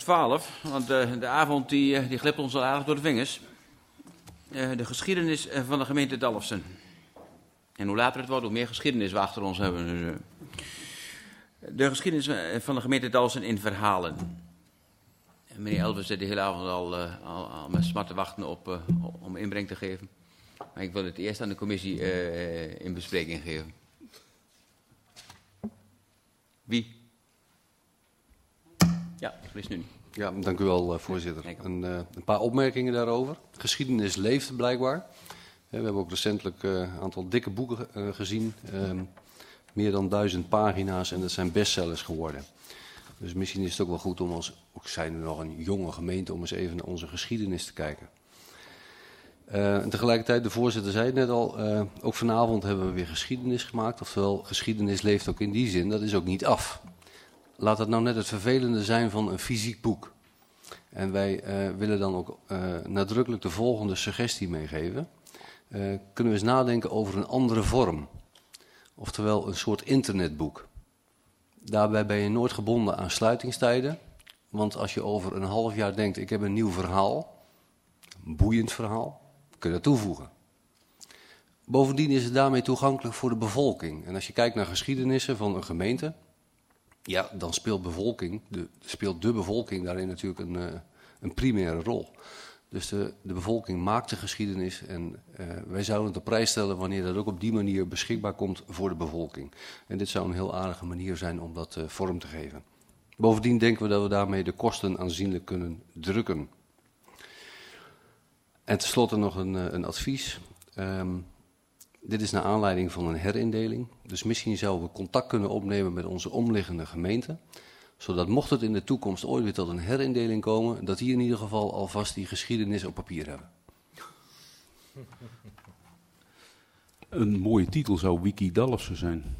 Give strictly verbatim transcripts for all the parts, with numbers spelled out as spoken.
twaalf, want de, de avond die, die glipt ons al aardig door de vingers. Uh, de geschiedenis van de gemeente Dalfsen. En hoe later het wordt, hoe meer geschiedenis we achter ons hebben. Dus, uh, de geschiedenis van de gemeente Dalfsen in verhalen. En meneer Elvers zit de hele avond al, uh, al, al met smart te wachten op, uh, om inbreng te geven. Maar ik wil het eerst aan de commissie uh, in bespreking geven. Wie? Ja, dat is nu niet. Ja, dank u wel, uh, voorzitter. Een, uh, een paar opmerkingen daarover. Geschiedenis leeft blijkbaar. Uh, we hebben ook recentelijk een uh, aantal dikke boeken uh, gezien. Uh, meer dan duizend pagina's en dat zijn bestsellers geworden. Dus misschien is het ook wel goed om als, ook zijn we nog een jonge gemeente, om eens even naar onze geschiedenis te kijken. Uh, en tegelijkertijd, de voorzitter zei het net al, uh, ook vanavond hebben we weer geschiedenis gemaakt. Oftewel, geschiedenis leeft ook in die zin, dat is ook niet af. Laat dat nou net het vervelende zijn van een fysiek boek. En wij uh, willen dan ook uh, nadrukkelijk de volgende suggestie meegeven. Uh, kunnen we eens nadenken over een andere vorm. Oftewel een soort internetboek. Daarbij ben je nooit gebonden aan sluitingstijden. Want als je over een half jaar denkt, ik heb een nieuw verhaal, een boeiend verhaal, kun je dat toevoegen. Bovendien is het daarmee toegankelijk voor de bevolking. En als je kijkt naar geschiedenissen van een gemeente, ja, dan speelt, bevolking, de, speelt de bevolking daarin natuurlijk een, uh, een primaire rol. Dus de, de bevolking maakt de geschiedenis en uh, wij zouden het op prijs stellen wanneer dat ook op die manier beschikbaar komt voor de bevolking. En dit zou een heel aardige manier zijn om dat uh, vorm te geven. Bovendien denken we dat we daarmee de kosten aanzienlijk kunnen drukken. En tenslotte nog een, uh, een advies. Um, dit is naar aanleiding van een herindeling. Dus misschien zouden we contact kunnen opnemen met onze omliggende gemeenten. Zodat mocht het in de toekomst ooit weer tot een herindeling komen, dat die in ieder geval alvast die geschiedenis op papier hebben. Een mooie titel zou Wiki Dalfsen zijn.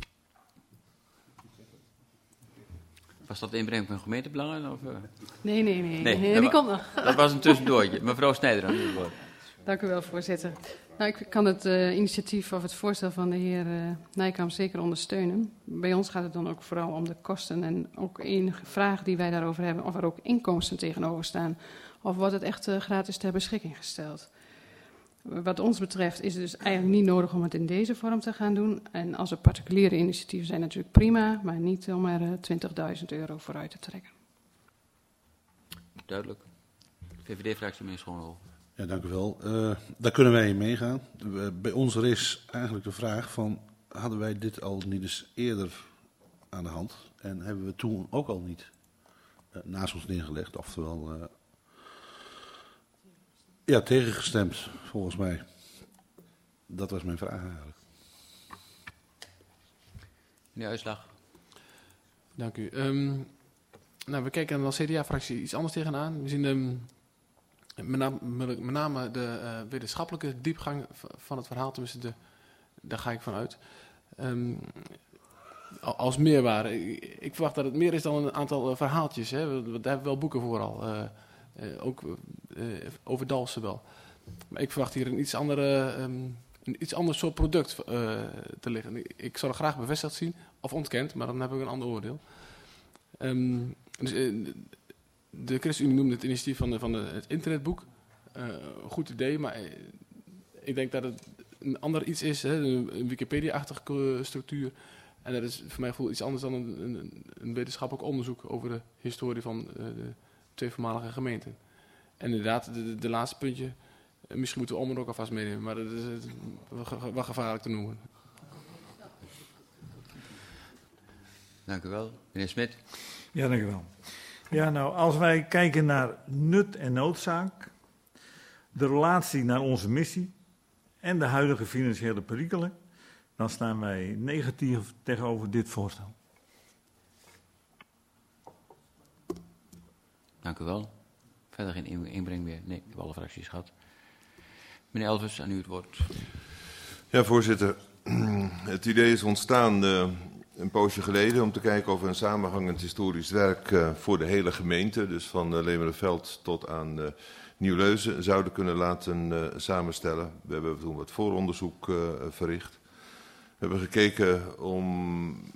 Was dat de inbreng van gemeentebelangen? Of, uh... Nee, nee, nee. nee, nee dat die wa- komt nog. Dat was een tussendoortje. Mevrouw Snijder aan het woord. Dank u wel, voorzitter. Nou, ik kan het uh, initiatief of het voorstel van de heer uh, Nijkamp zeker ondersteunen. Bij ons gaat het dan ook vooral om de kosten en ook enige vraag die wij daarover hebben, of er ook inkomsten tegenover staan. Of wordt het echt uh, gratis ter beschikking gesteld? Wat ons betreft is het dus eigenlijk niet nodig om het in deze vorm te gaan doen. En als er particuliere initiatieven zijn natuurlijk prima, maar niet om er uh, twintigduizend euro voor uit te trekken. Duidelijk. V V D-fractie, meneer Schoonhoven. Ja, dank u wel. Uh, daar kunnen wij in meegaan. Uh, bij ons er is eigenlijk de vraag van, hadden wij dit al niet eens eerder aan de hand? En hebben we toen ook al niet uh, naast ons neergelegd, oftewel uh, ja, tegengestemd, volgens mij. Dat was mijn vraag eigenlijk. Meneer Uitslag. Dank u. Um, nou, we kijken als C D A-fractie iets anders tegenaan. We zien um, met, name, met name de uh, wetenschappelijke diepgang van het verhaal, tenminste, de, daar ga ik van uit. Um, als meerwaarde. Ik, ik verwacht dat het meer is dan een aantal uh, verhaaltjes. Hè. We, we, daar hebben we wel boeken voor al. Uh, uh, ook uh, over Dalfsen wel. Maar ik verwacht hier een iets andere... Um, een iets ander soort product uh, te liggen. Ik, ik zou er graag bevestigd zien, of ontkend, maar dan heb ik een ander oordeel. Um, dus, uh, de ChristenUnie noemde het initiatief van, de, van de, het internetboek. Uh, een goed idee, maar uh, ik denk dat het een ander iets is, hè, een Wikipedia-achtige structuur. En dat is voor mij gevoel iets anders dan een, een, een wetenschappelijk onderzoek over de historie van uh, de twee voormalige gemeenten. En inderdaad, de, de, de laatste puntje... Misschien moeten we Ommen ook alvast meenemen, maar dat is wel gevaarlijk te noemen. Dank u wel. Meneer Smit. Ja, dank u wel. Ja, nou, als wij kijken naar nut en noodzaak, de relatie naar onze missie en de huidige financiële perikelen, dan staan wij negatief tegenover dit voorstel. Dank u wel. Verder geen inbreng meer. Nee, ik heb alle fracties gehad. Meneer Elvers, aan u het woord. Ja, voorzitter. Het idee is ontstaan uh, een poosje geleden om te kijken of we een samenhangend historisch werk uh, voor de hele gemeente, dus van uh, Lemerenveld tot aan uh, Nieuw-Leuzen, zouden kunnen laten uh, samenstellen. We hebben toen wat vooronderzoek uh, verricht. We hebben gekeken om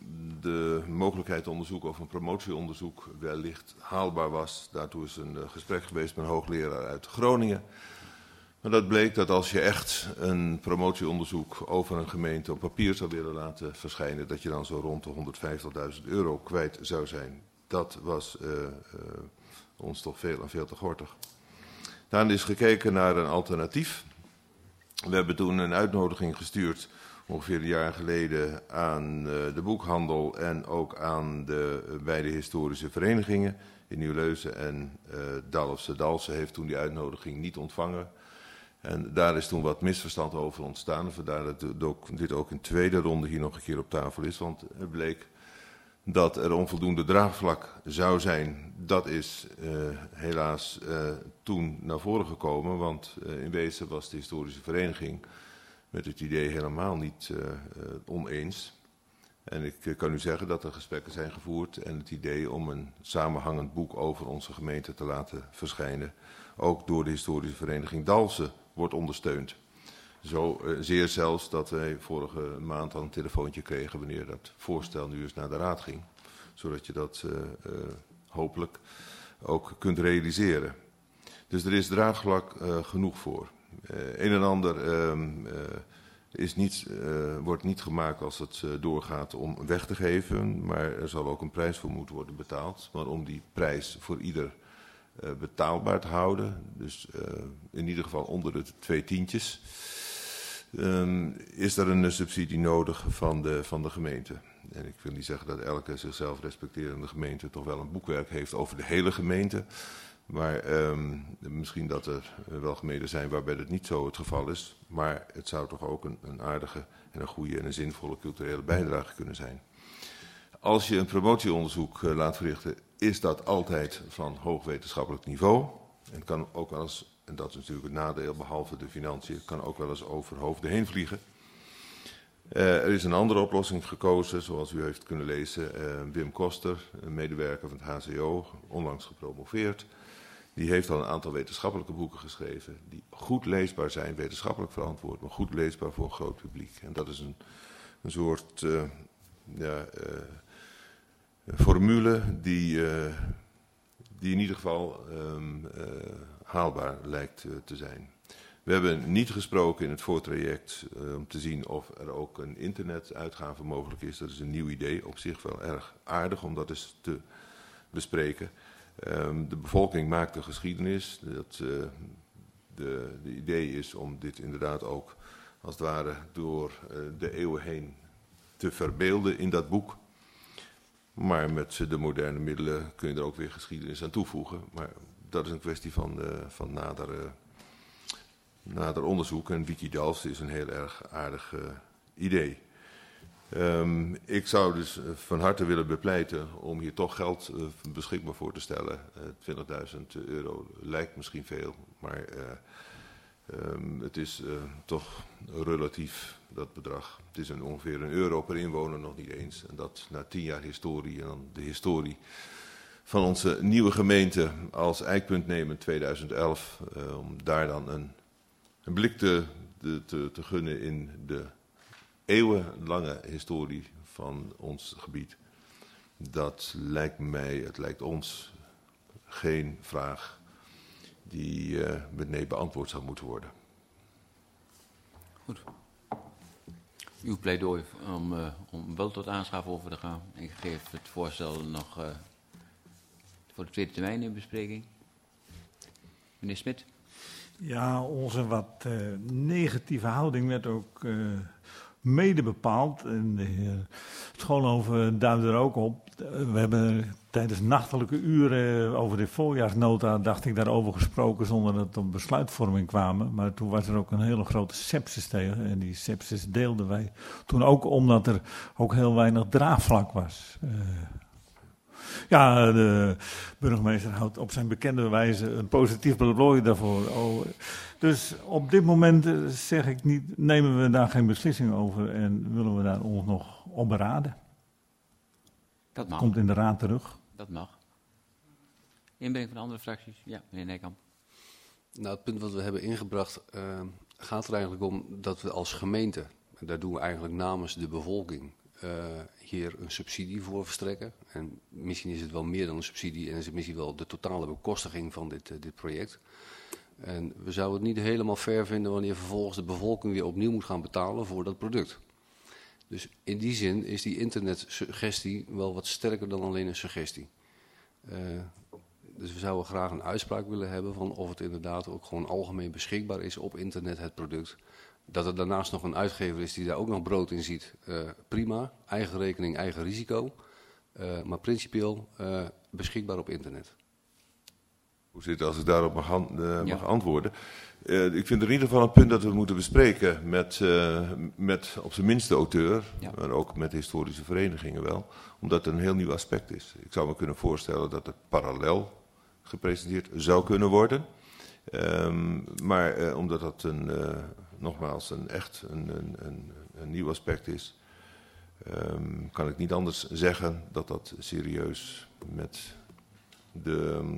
de mogelijkheid te onderzoeken of een promotieonderzoek wellicht haalbaar was. Daartoe is een uh, gesprek geweest met een hoogleraar uit Groningen. Maar dat bleek dat als je echt een promotieonderzoek over een gemeente op papier zou willen laten verschijnen, dat je dan zo rond de honderdvijftigduizend euro kwijt zou zijn. Dat was uh, uh, ons toch veel en veel te gortig. Daarna is gekeken naar een alternatief. We hebben toen een uitnodiging gestuurd, ongeveer een jaar geleden, aan uh, de boekhandel en ook aan de uh, beide historische verenigingen in Nieuw-Leusen en uh, Dalfsen. Dalfsen heeft toen die uitnodiging niet ontvangen. En daar is toen wat misverstand over ontstaan. Vandaar dat dit ook in tweede ronde hier nog een keer op tafel is. Want het bleek dat er onvoldoende draagvlak zou zijn. Dat is uh, helaas uh, toen naar voren gekomen. Want uh, in wezen was de historische vereniging met het idee helemaal niet uh, uh, oneens. En ik uh, kan u zeggen dat er gesprekken zijn gevoerd. En het idee om een samenhangend boek over onze gemeente te laten verschijnen, ook door de historische vereniging Dalfsen, wordt ondersteund. Zo uh, zeer zelfs dat wij vorige maand al een telefoontje kregen wanneer dat voorstel nu eens naar de raad ging. Zodat je dat uh, uh, hopelijk ook kunt realiseren. Dus er is draagvlak uh, genoeg voor. Uh, een en ander uh, uh, is niet, uh, wordt niet gemaakt als het uh, doorgaat om weg te geven. Maar er zal ook een prijs voor moeten worden betaald. Maar om die prijs voor ieder uh, betaalbaar te houden. Dus uh, in ieder geval onder de twee tientjes. Um, is er een subsidie nodig van de, van de gemeente. En ik wil niet zeggen dat elke zichzelf respecterende gemeente toch wel een boekwerk heeft over de hele gemeente. Maar um, misschien dat er wel gemeenten zijn waarbij dat niet zo het geval is. Maar het zou toch ook een, een aardige en een goede en een zinvolle culturele bijdrage kunnen zijn. Als je een promotieonderzoek uh, laat verrichten, is dat altijd van hoog wetenschappelijk niveau. En kan ook wel eens, en dat is natuurlijk het nadeel, behalve de financiën, kan ook wel eens over hoofden heen vliegen. Uh, er is een andere oplossing gekozen, zoals u heeft kunnen lezen. Uh, Wim Koster, een medewerker van het H C O, onlangs gepromoveerd. Die heeft al een aantal wetenschappelijke boeken geschreven, die goed leesbaar zijn, wetenschappelijk verantwoord, maar goed leesbaar voor een groot publiek. En dat is een, een soort uh, ja, uh, formule die, uh, die in ieder geval um, uh, haalbaar lijkt uh, te zijn. We hebben niet gesproken in het voortraject uh, om te zien of er ook een internetuitgave mogelijk is. Dat is een nieuw idee, op zich wel erg aardig om dat eens te bespreken. Um, de bevolking maakt de geschiedenis. Dat, uh, de, de idee is om dit inderdaad ook als het ware door uh, de eeuwen heen te verbeelden in dat boek. Maar met de moderne middelen kun je er ook weer geschiedenis aan toevoegen. Maar dat is een kwestie van, uh, van nader, uh, nader onderzoek. En Wikidalfsen is een heel erg aardig uh, idee. Um, ik zou dus van harte willen bepleiten om hier toch geld uh, beschikbaar voor te stellen. Uh, twintigduizend euro lijkt misschien veel, maar uh, um, het is uh, toch relatief, dat bedrag. Het is een, ongeveer een euro per inwoner, nog niet eens. En dat na tien jaar historie en dan de historie van onze nieuwe gemeente als eikpunt nemen in tweeduizend elf. Uh, om daar dan een, een blik te, te, te, te gunnen in de eeuwenlange historie van ons gebied. Dat lijkt mij, het lijkt ons, geen vraag die uh, met nee beantwoord zou moeten worden. Goed. Uw pleidooi om, uh, om wel tot aanschaf over te gaan. Ik geef het voorstel nog uh, voor de tweede termijn in bespreking. Meneer Smit. Ja, onze wat uh, negatieve houding werd ook uh, mede bepaald. En de heer Schoonhoven duidde er ook op. We hebben tijdens nachtelijke uren over de voorjaarsnota, dacht ik, daarover gesproken zonder dat het op besluitvorming kwamen. Maar toen was er ook een hele grote sepsis tegen. En die sepsis deelden wij toen ook omdat er ook heel weinig draagvlak was. Uh, Ja, de burgemeester houdt op zijn bekende wijze een positief pleidooi daarvoor. Oh, dus op dit moment zeg ik niet, nemen we daar geen beslissing over en willen we daar ons nog op beraden. Dat mag. Komt in de raad terug. Dat mag. Inbreng van andere fracties? Ja, meneer Nijkamp. Nou, het punt wat we hebben ingebracht uh, gaat er eigenlijk om dat we als gemeente, en daar doen we eigenlijk namens de bevolking, uh, hier een subsidie voor verstrekken. En misschien is het wel meer dan een subsidie en is het misschien wel de totale bekostiging van dit, uh, dit project. En we zouden het niet helemaal fair vinden wanneer vervolgens de bevolking weer opnieuw moet gaan betalen voor dat product. Dus in die zin is die internetsuggestie wel wat sterker dan alleen een suggestie. Uh, dus we zouden graag een uitspraak willen hebben van of het inderdaad ook gewoon algemeen beschikbaar is op internet, het product. Dat er daarnaast nog een uitgever is die daar ook nog brood in ziet, uh, prima. Eigen rekening, eigen risico. Uh, maar principieel uh, beschikbaar op internet. Hoe zit het als ik daarop mag, uh, mag ja. antwoorden? Uh, ik vind er in ieder geval een punt dat we moeten bespreken met, uh, met op zijn minst de auteur, ja. maar ook met de historische verenigingen wel. Omdat het een heel nieuw aspect is. Ik zou me kunnen voorstellen dat het parallel gepresenteerd zou kunnen worden. Um, maar uh, omdat dat een, uh, nogmaals een echt een, een, een, een nieuw aspect is, um, kan ik niet anders zeggen dat dat serieus met de um,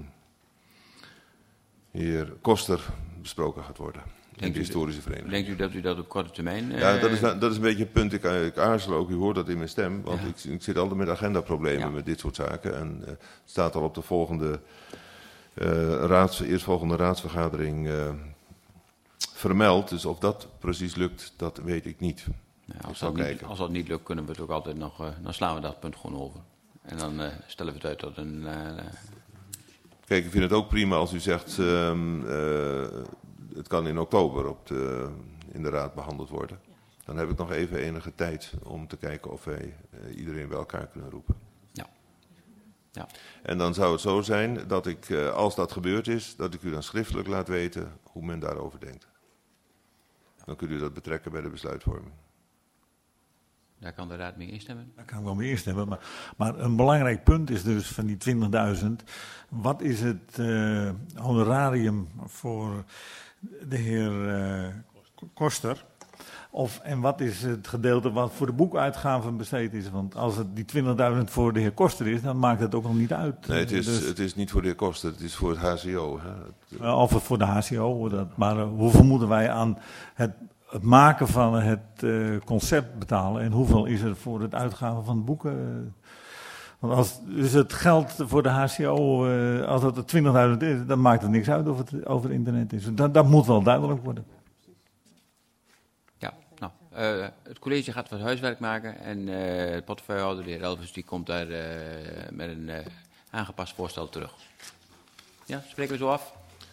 heer Koster besproken gaat worden. In de historische vereniging. Denkt u dat u dat op korte termijn... Uh... Ja, dat is, dat is een beetje een punt. Ik, ik aarzel ook, u hoort dat in mijn stem. Want ja. ik, ik zit altijd met agendaproblemen ja. met dit soort zaken. En uh, het staat al op de volgende, uh, raads, eerstvolgende raadsvergadering uh, vermeld. Dus of dat precies lukt, dat weet ik niet. Ja, als, dat niet als dat niet lukt, kunnen we het ook altijd nog... Uh, dan slaan we dat punt gewoon over. En dan uh, stellen we het uit tot een... Uh, Kijk, ik vind het ook prima als u zegt... Uh, uh, het kan in oktober op de, in de raad behandeld worden. Dan heb ik nog even enige tijd om te kijken of wij uh, iedereen bij elkaar kunnen roepen. Ja. Ja. En dan zou het zo zijn dat ik, uh, als dat gebeurd is, dat ik u dan schriftelijk laat weten hoe men daarover denkt. Dan kunt u dat betrekken bij de besluitvorming. Daar kan de raad mee instemmen. Daar kan ik wel mee instemmen. Maar, maar een belangrijk punt is dus van die twintigduizend. Wat is het uh, honorarium voor de heer uh, Koster? Of, en wat is het gedeelte wat voor de boekuitgaven besteed is? Want als het die twintigduizend voor de heer Koster is, dan maakt het ook nog niet uit. Nee, het is, dus, het is niet voor de heer Koster, het is voor het H C O. Hè? Het, of het voor de H C O. Dat, maar uh, hoeveel moeten wij aan het... het maken van het uh, concept betalen en hoeveel is er voor het uitgaven van boeken? Want als dus het geld voor de H C O, uh, als dat er twintigduizend is, dan maakt het niks uit of het over internet is. Dat, dat moet wel duidelijk worden. Ja, nou, uh, het college gaat wat huiswerk maken en uh, de portefeuillehouder, de heer Elvers, die komt daar uh, met een uh, aangepast voorstel terug. Ja, spreken we zo af?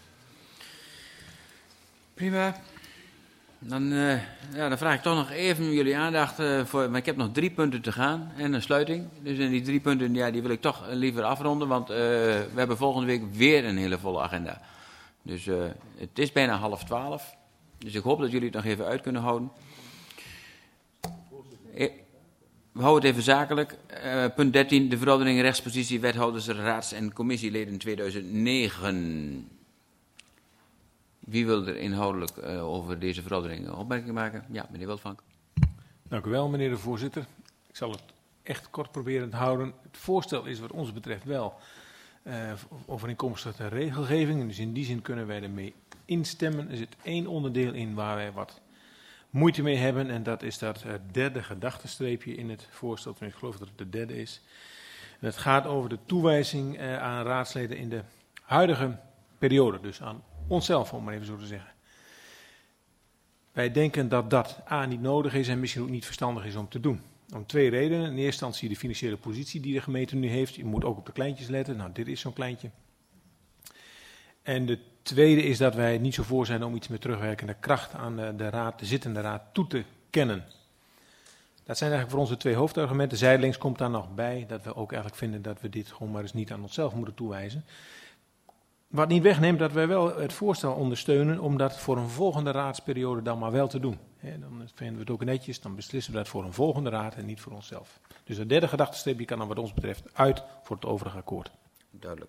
Prima. Dan, uh, ja, dan vraag ik toch nog even jullie aandacht uh, voor, maar ik heb nog drie punten te gaan en een sluiting. Dus in die drie punten, ja, die wil ik toch liever afronden, want uh, we hebben volgende week weer een hele volle agenda. Dus uh, het is bijna half twaalf, dus ik hoop dat jullie het nog even uit kunnen houden. We houden het even zakelijk. Uh, punt dertien, de verordening rechtspositie wethouders, raads- en commissieleden tweeduizend negen. Wie wil er inhoudelijk uh, over deze verordening een opmerking maken? Ja, meneer Wildvank. Dank u wel, meneer de voorzitter. Ik zal het echt kort proberen te houden. Het voorstel is wat ons betreft wel uh, overeenkomstig de regelgeving. Dus in die zin kunnen wij ermee instemmen. Er zit één onderdeel in waar wij wat moeite mee hebben. En dat is dat uh, derde gedachtenstreepje in het voorstel. Ik geloof dat het de derde is. En het gaat over de toewijzing uh, aan raadsleden in de huidige periode. Dus aan onszelf, om maar even zo te zeggen. Wij denken dat dat A niet nodig is en misschien ook niet verstandig is om te doen. Om twee redenen. In eerste instantie de financiële positie die de gemeente nu heeft. Je moet ook op de kleintjes letten. Nou, dit is zo'n kleintje. En de tweede is dat wij niet zo voor zijn om iets met terugwerkende kracht aan de, de, raad, de zittende raad toe te kennen. Dat zijn eigenlijk voor ons de twee hoofdargumenten. Zijdelings komt daar nog bij dat we ook eigenlijk vinden dat we dit gewoon maar eens niet aan onszelf moeten toewijzen. Wat niet wegneemt dat wij wel het voorstel ondersteunen om dat voor een volgende raadsperiode dan maar wel te doen. He, dan vinden we het ook netjes, dan beslissen we dat voor een volgende raad en niet voor onszelf. Dus het derde gedachtenstreepje kan dan wat ons betreft uit voor het overige akkoord. Duidelijk.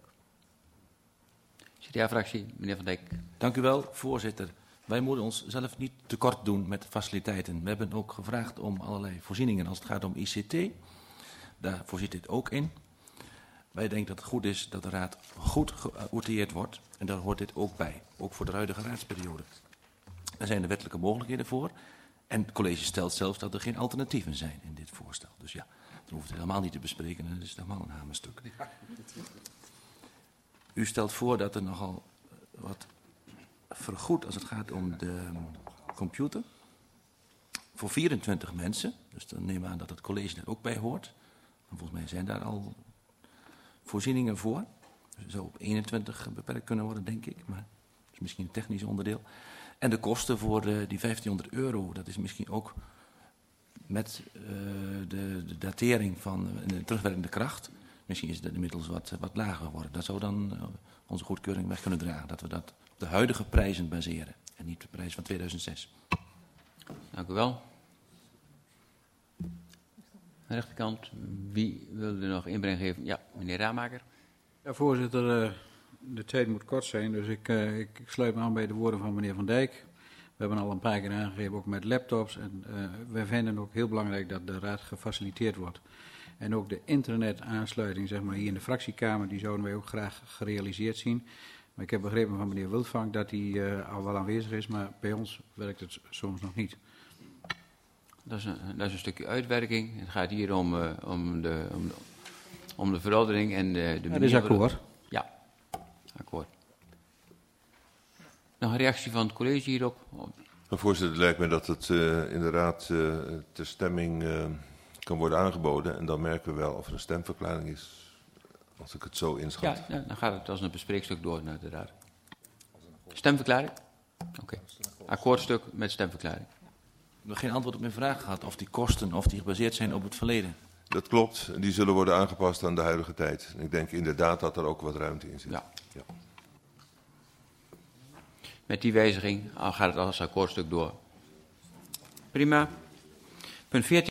C D A-fractie, meneer Van Dijk. Dank u wel, voorzitter. Wij moeten ons zelf niet tekort doen met faciliteiten. We hebben ook gevraagd om allerlei voorzieningen als het gaat om I C T. Daar voorziet dit ook in. Wij denken dat het goed is dat de raad goed geoutilleerd wordt. En daar hoort dit ook bij. Ook voor de huidige raadsperiode. Er zijn de wettelijke mogelijkheden voor. En het college stelt zelfs dat er geen alternatieven zijn in dit voorstel. Dus ja, dan hoeft het helemaal niet te bespreken. Dat is helemaal een hamerstuk. U stelt voor dat er nogal wat vergoed als het gaat om de computer. Voor vierentwintig mensen. Dus dan nemen we aan dat het college er ook bij hoort. En volgens mij zijn daar al voorzieningen voor. Dus het zou op eenentwintig beperkt kunnen worden, denk ik. Maar dat is misschien een technisch onderdeel. En de kosten voor uh, die vijftienhonderd euro, dat is misschien ook met uh, de, de datering van uh, de terugwerkende kracht. Misschien is het inmiddels wat, wat lager geworden. Dat zou dan uh, onze goedkeuring weg kunnen dragen. Dat we dat op de huidige prijzen baseren. En niet de prijs van tweeduizend zes. Dank u wel. Aan de rechterkant, wie wil er nog inbreng geven? Ja, meneer Ramaker. Ja, voorzitter, uh, de tijd moet kort zijn, dus ik, uh, ik, ik sluit me aan bij de woorden van meneer Van Dijk. We hebben al een paar keer aangegeven, ook met laptops. En uh, wij vinden ook heel belangrijk dat de raad gefaciliteerd wordt. En ook de internetaansluiting, zeg maar, hier in de fractiekamer, die zouden wij ook graag gerealiseerd zien. Maar ik heb begrepen van meneer Wildvank dat hij uh, al wel aanwezig is, maar bij ons werkt het soms nog niet. Dat is een, dat is een stukje uitwerking. Het gaat hier om, uh, om, de, om, de, om de veroudering en de, de Dat is akkoord. Ja, akkoord. Nog een reactie van het college hierop? Voorzitter, het lijkt me dat het uh, inderdaad uh, ter stemming uh, kan worden aangeboden. En dan merken we wel of er een stemverklaring is, als ik het zo inschat. Ja, ja, dan gaat het als een bespreekstuk door naar de raad. Stemverklaring? Oké. Okay. Akkoordstuk met stemverklaring. We hebben geen antwoord op mijn vraag gehad of die kosten of die gebaseerd zijn op het verleden. Dat klopt. Die zullen worden aangepast aan de huidige tijd. En ik denk inderdaad dat er ook wat ruimte in zit. Ja. Ja. Met die wijziging gaat het als akkoordstuk door. Prima. Punt veertien.